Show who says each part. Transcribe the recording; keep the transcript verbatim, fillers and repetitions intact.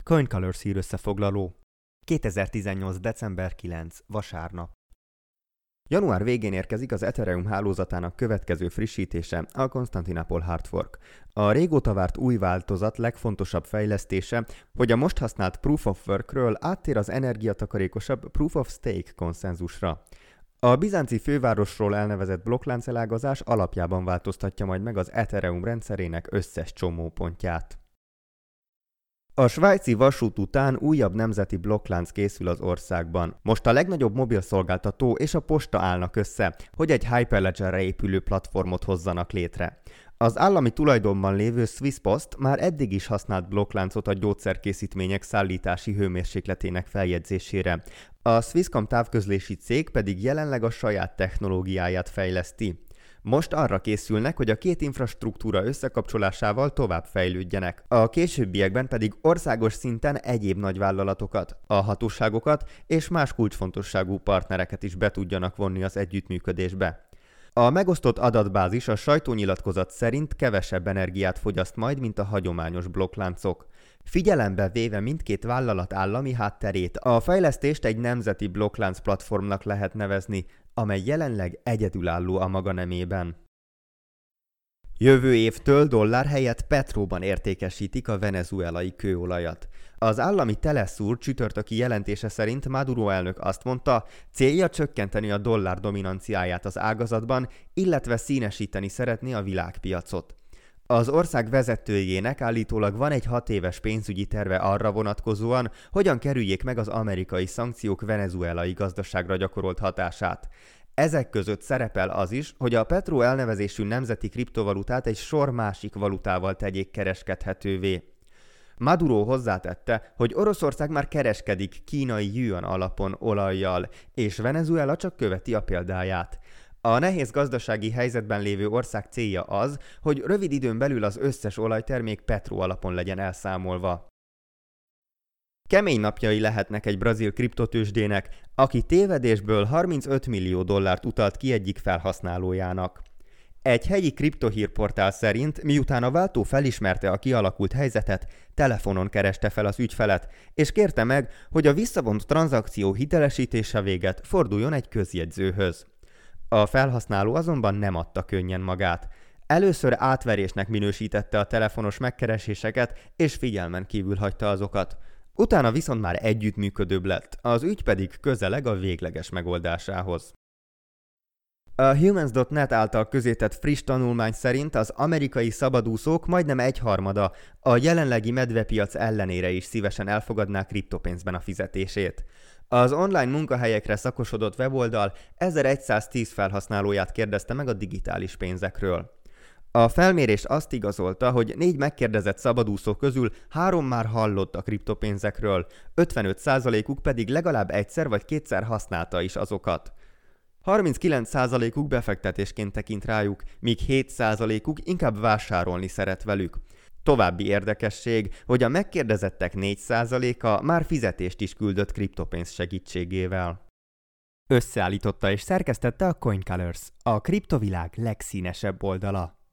Speaker 1: CoinColors hírösszefoglaló. kétezer-tizennyolc. december kilencedike. Vasárnap. Január végén érkezik az Ethereum hálózatának következő frissítése, a Constantinople Hard Fork. A régóta várt új változat legfontosabb fejlesztése, hogy a most használt Proof of Workről áttér az energiatakarékosabb Proof of Stake konszenzusra. A bizánci fővárosról elnevezett blokkláncelágazás alapjában változtatja majd meg az Ethereum rendszerének összes csomópontját. A svájci vasút után újabb nemzeti blokklánc készül az országban. Most a legnagyobb mobilszolgáltató és a posta állnak össze, hogy egy Hyperledgerre épülő platformot hozzanak létre. Az állami tulajdonban lévő Swisspost már eddig is használt blokkláncot a gyógyszerkészítmények szállítási hőmérsékletének feljegyzésére. A Swisscom távközlési cég pedig jelenleg a saját technológiáját fejleszti. Most arra készülnek, hogy a két infrastruktúra összekapcsolásával tovább fejlődjenek. A későbbiekben pedig országos szinten egyéb nagyvállalatokat, a hatóságokat és más kulcsfontosságú partnereket is be tudjanak vonni az együttműködésbe. A megosztott adatbázis a sajtónyilatkozat szerint kevesebb energiát fogyaszt majd, mint a hagyományos blokkláncok. Figyelembe véve mindkét vállalat állami hátterét, a fejlesztést egy nemzeti blokklánc platformnak lehet nevezni, amely jelenleg egyedülálló a maga nemében. Jövő évtől dollár helyett petróban értékesítik a venezuelai kőolajat. Az állami Telesur csütörtöki jelentése szerint Maduro elnök azt mondta, célja csökkenteni a dollár dominanciáját az ágazatban, illetve színesíteni szeretné a világpiacot. Az ország vezetőjének állítólag van egy hat éves pénzügyi terve arra vonatkozóan, hogyan kerüljék meg az amerikai szankciók venezuelai gazdaságra gyakorolt hatását. Ezek között szerepel az is, hogy a Petro elnevezésű nemzeti kriptovalutát egy sor másik valutával tegyék kereskedhetővé. Maduro hozzátette, hogy Oroszország már kereskedik kínai yuan alapon olajjal, és Venezuela csak követi a példáját. A nehéz gazdasági helyzetben lévő ország célja az, hogy rövid időn belül az összes olajtermék Petro alapon legyen elszámolva. Kemény napjai lehetnek egy brazil kriptotőzsdének, aki tévedésből harmincöt millió dollárt utalt ki egyik felhasználójának. Egy helyi kriptohírportál szerint, miután a váltó felismerte a kialakult helyzetet, telefonon kereste fel az ügyfelet, és kérte meg, hogy a visszavont tranzakció hitelesítése véget forduljon egy közjegyzőhöz. A felhasználó azonban nem adta könnyen magát. Először átverésnek minősítette a telefonos megkereséseket, és figyelmen kívül hagyta azokat. Utána viszont már együttműködőbb lett, az ügy pedig közeleg a végleges megoldásához. A Humans pont net által közétett friss tanulmány szerint az amerikai szabadúszók majdnem egyharmada a jelenlegi medvepiac ellenére is szívesen elfogadná kriptopénzben a fizetését. Az online munkahelyekre szakosodott weboldal ezerszáztíz felhasználóját kérdezte meg a digitális pénzekről. A felmérés azt igazolta, hogy négy megkérdezett szabadúszó közül három már hallott a kriptopénzekről, ötvenöt százalékuk pedig legalább egyszer vagy kétszer használta is azokat. harminckilenc százalékuk befektetésként tekint rájuk, míg hét százalékuk inkább vásárolni szeret velük. További érdekesség, hogy a megkérdezettek négy százaléka már fizetést is küldött kriptopénz segítségével. Összeállította és szerkesztette a CoinColors, a kriptovilág legszínesebb oldala.